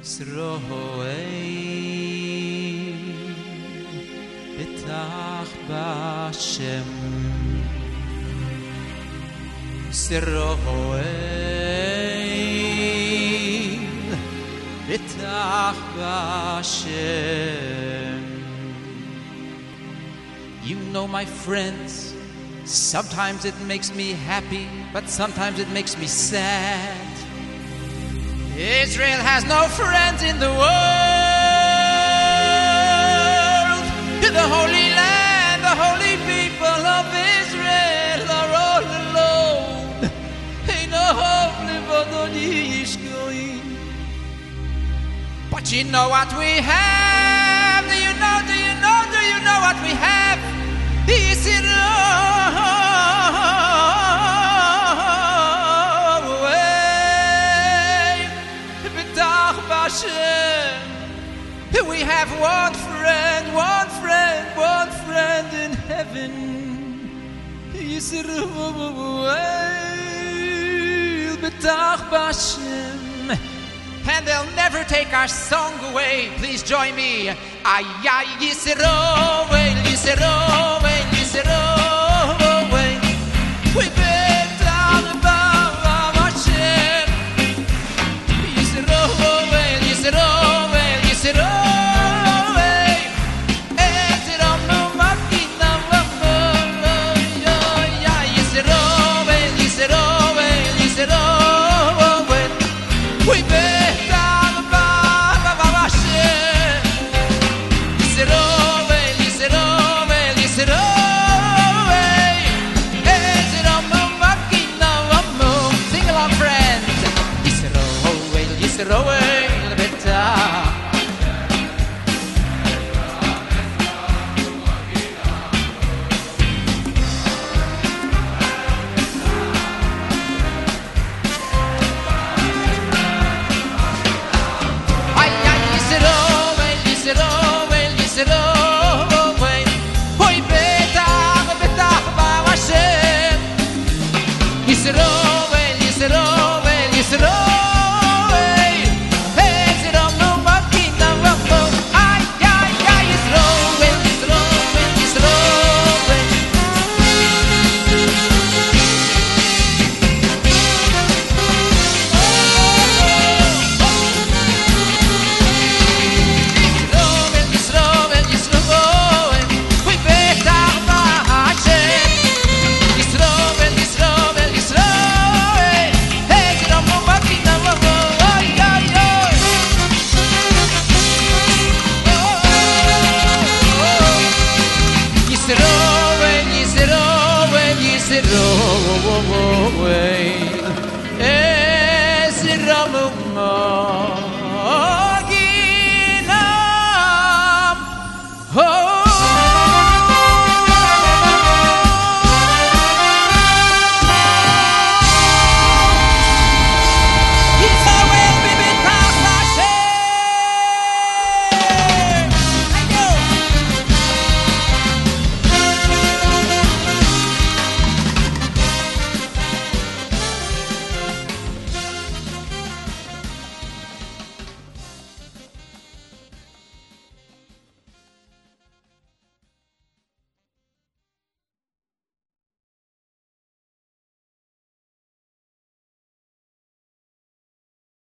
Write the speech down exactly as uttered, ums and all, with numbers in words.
Sroei B'tach B'Hashem Sroei B'tach B'Hashem. You know, my friends, sometimes it makes me happy, but sometimes it makes me sad. Israel has no friends in the world. The Holy Land, the holy people of Israel are all alone. But you know what we have? Do you know, do you know, do you know what we have? We have one friend, one friend, one friend in heaven. And they'll never take our song away. Please join me. Ay, ay, Yisroel, Yisroel, Yisroel. We bet on above Hashem. Yisroel, Yisroel, Yisroel. Throw it.